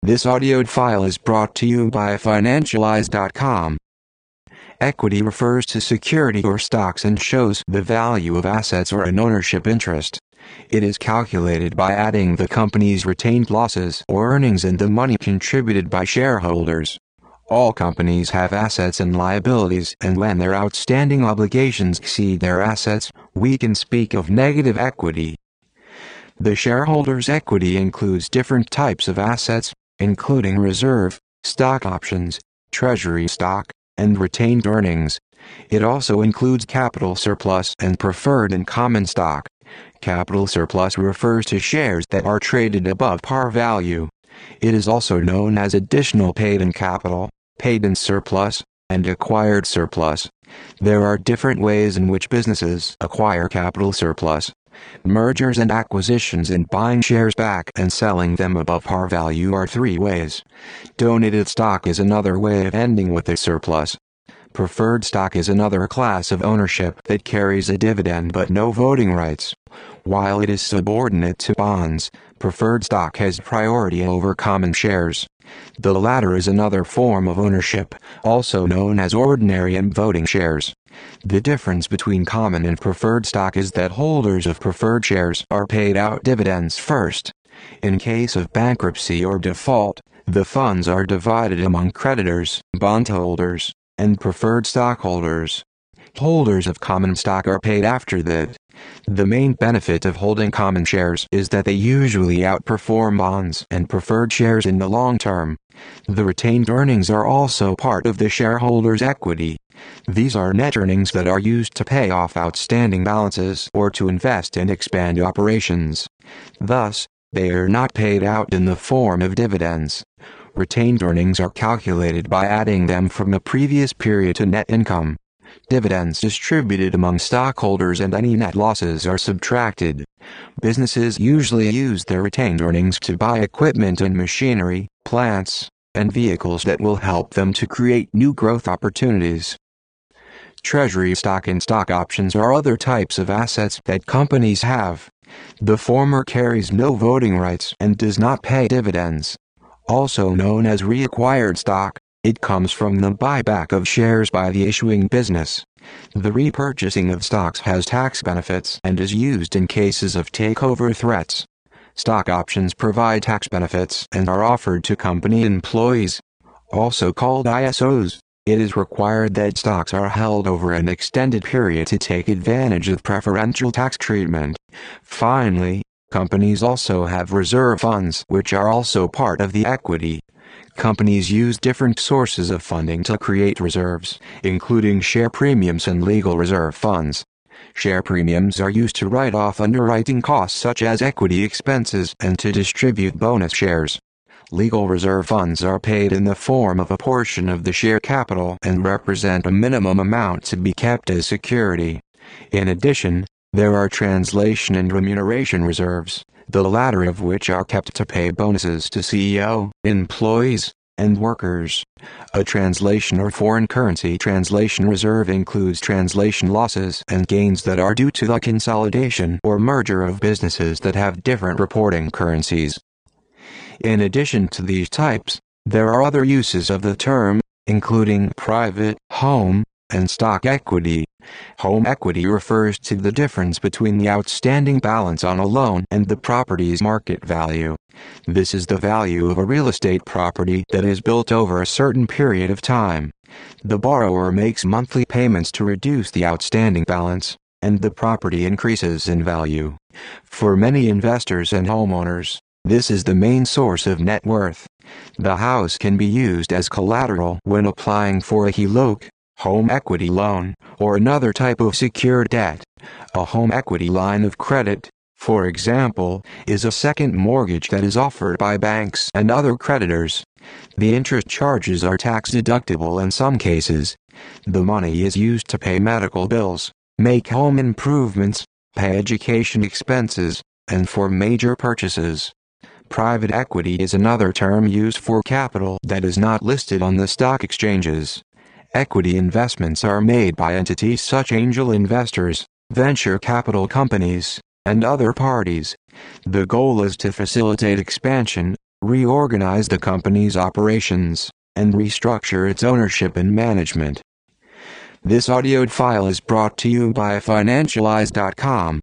This audio file is brought to you by Financialize.com. Equity refers to security or stocks and shows the value of assets or an ownership interest. It is calculated by adding the company's retained losses or earnings and the money contributed by shareholders. All companies have assets and liabilities, and when their outstanding obligations exceed their assets, we can speak of negative equity. The shareholders' equity includes different types of assets, including reserve, stock options, treasury stock, and retained earnings. It also includes capital surplus and preferred and common stock. Capital surplus refers to shares that are traded above par value. It is also known as additional paid-in capital, paid-in surplus, and acquired surplus. There are different ways in which businesses acquire capital surplus. Mergers and acquisitions and buying shares back and selling them above par value are three ways. Donated stock is another way of ending with a surplus. Preferred stock is another class of ownership that carries a dividend but no voting rights. While it is subordinate to bonds, preferred stock has priority over common shares. The latter is another form of ownership, also known as ordinary and voting shares. The difference between common and preferred stock is that holders of preferred shares are paid out dividends first. In case of bankruptcy or default, the funds are divided among creditors, bondholders, and preferred stockholders. Holders of common stock are paid after that. The main benefit of holding common shares is that they usually outperform bonds and preferred shares in the long term. The retained earnings are also part of the shareholders' equity. These are net earnings that are used to pay off outstanding balances or to invest and expand operations. Thus, they are not paid out in the form of dividends. Retained earnings are calculated by adding them from a previous period to net income. Dividends distributed among stockholders and any net losses are subtracted. Businesses usually use their retained earnings to buy equipment and machinery, plants, and vehicles that will help them to create new growth opportunities. Treasury stock and stock options are other types of assets that companies have. The former carries no voting rights and does not pay dividends. Also known as reacquired stock, it comes from the buyback of shares by the issuing business. The repurchasing of stocks has tax benefits and is used in cases of takeover threats. Stock options provide tax benefits and are offered to company employees. Also called ISOs, it is required that stocks are held over an extended period to take advantage of preferential tax treatment. Finally, companies also have reserve funds which are also part of the equity. Companies use different sources of funding to create reserves, including share premiums and legal reserve funds. Share premiums are used to write off underwriting costs such as equity expenses and to distribute bonus shares. Legal reserve funds are paid in the form of a portion of the share capital and represent a minimum amount to be kept as security. In addition, there are translation and remuneration reserves, the latter of which are kept to pay bonuses to CEO, employees, and workers. A translation or foreign currency translation reserve includes translation losses and gains that are due to the consolidation or merger of businesses that have different reporting currencies. In addition to these types, there are other uses of the term, including private, home, and stock equity. Home equity refers to the difference between the outstanding balance on a loan and the property's market value. This is the value of a real estate property that is built over a certain period of time. The borrower makes monthly payments to reduce the outstanding balance, and the property increases in value. For many investors and homeowners, this is the main source of net worth. The house can be used as collateral when applying for a HELOC, home equity loan, or another type of secured debt. A home equity line of credit, for example, is a second mortgage that is offered by banks and other creditors. The interest charges are tax deductible in some cases. The money is used to pay medical bills, make home improvements, pay education expenses, and for major purchases. Private equity is another term used for capital that is not listed on the stock exchanges. Equity investments are made by entities such as angel investors, venture capital companies, and other parties. The goal is to facilitate expansion, reorganize the company's operations, and restructure its ownership and management. This audio file is brought to you by Financialize.com.